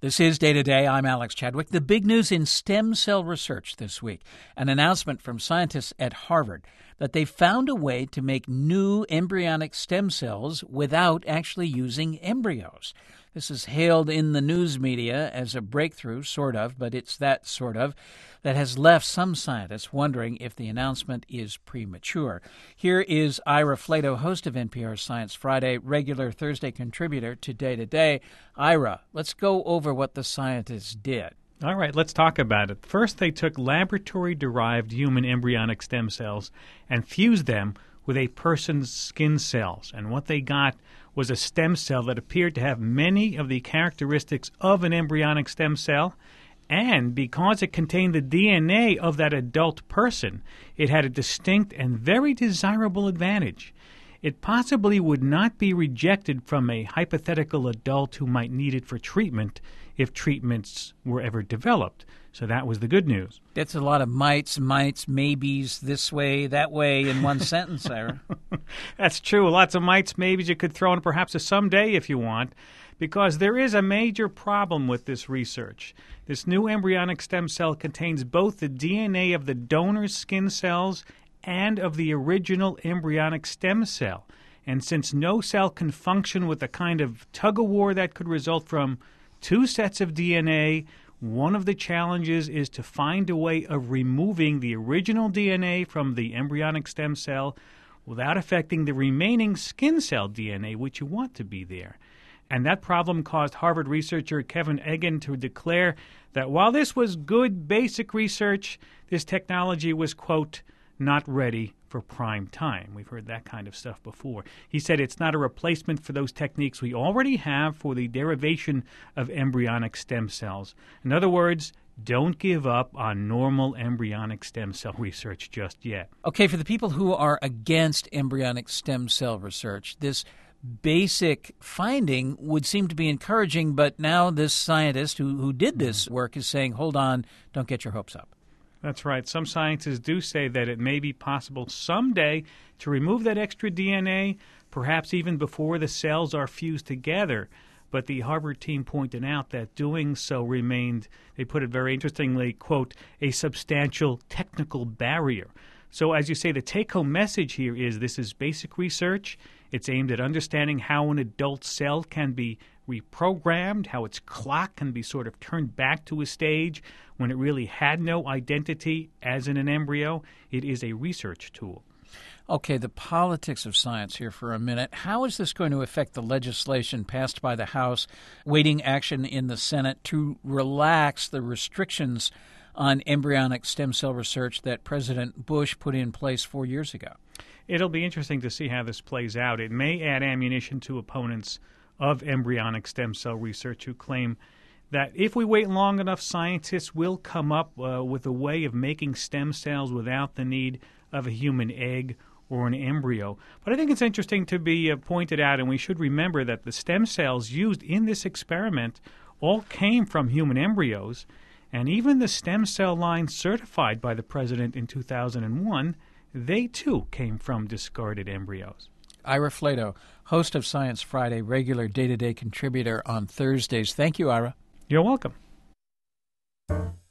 This is Day to Day. I'm Alex Chadwick. The big news in stem cell research this week, an announcement from scientists at Harvard that they found a way to make new embryonic stem cells without actually using embryos. This is hailed in the news media as a breakthrough, sort of, but it's that sort of, that has left some scientists wondering if the announcement is premature. Here is Ira Flatow, host of NPR's Science Friday, regular Thursday contributor to Day to Day. Ira, let's go over what the scientists did. All right, let's talk about it. First, they took laboratory-derived human embryonic stem cells and fused them with a person's skin cells. And what they got was a stem cell that appeared to have many of the characteristics of an embryonic stem cell. And because it contained the DNA of that adult person, it had a distinct and very desirable advantage. It possibly would not be rejected from a hypothetical adult who might need it for treatment if treatments were ever developed. So that was the good news. That's a lot of mights, maybes, this way, that way in one sentence, Ira. That's true. Lots of mights, maybes you could throw in perhaps a someday if you want, because there is a major problem with this research. This new embryonic stem cell contains both the DNA of the donor's skin cells and of the original embryonic stem cell. And since no cell can function with the kind of tug-of-war that could result from two sets of DNA, one of the challenges is to find a way of removing the original DNA from the embryonic stem cell without affecting the remaining skin cell DNA, which you want to be there. And that problem caused Harvard researcher Kevin Eggen to declare that while this was good basic research, this technology was, quote, not ready for prime time. We've heard that kind of stuff before. He said it's not a replacement for those techniques we already have for the derivation of embryonic stem cells. In other words, don't give up on normal embryonic stem cell research just yet. Okay, for the people who are against embryonic stem cell research, this basic finding would seem to be encouraging, but now this scientist who did this work is saying, hold on, don't get your hopes up. That's right. Some scientists do say that it may be possible someday to remove that extra DNA, perhaps even before the cells are fused together. But the Harvard team pointed out that doing so remained, they put it very interestingly, quote, a substantial technical barrier. So as you say, the take-home message here is this is basic research. It's aimed at understanding how an adult cell can be reprogrammed, how its clock can be sort of turned back to a stage when it really had no identity as in an embryo. It is a research tool. Okay, the politics of science here for a minute. How is this going to affect the legislation passed by the House, waiting action in the Senate to relax the restrictions on embryonic stem cell research that President Bush put in place 4 years ago? It'll be interesting to see how this plays out. It may add ammunition to opponents of embryonic stem cell research who claim that if we wait long enough, scientists will come up with a way of making stem cells without the need of a human egg or an embryo. But I think it's interesting to be pointed out, and we should remember that the stem cells used in this experiment all came from human embryos, and even the stem cell line certified by the president in 2001, they too came from discarded embryos. Ira Flatow, host of Science Friday, regular day-to-day contributor on Thursdays. Thank you, Ira. You're welcome.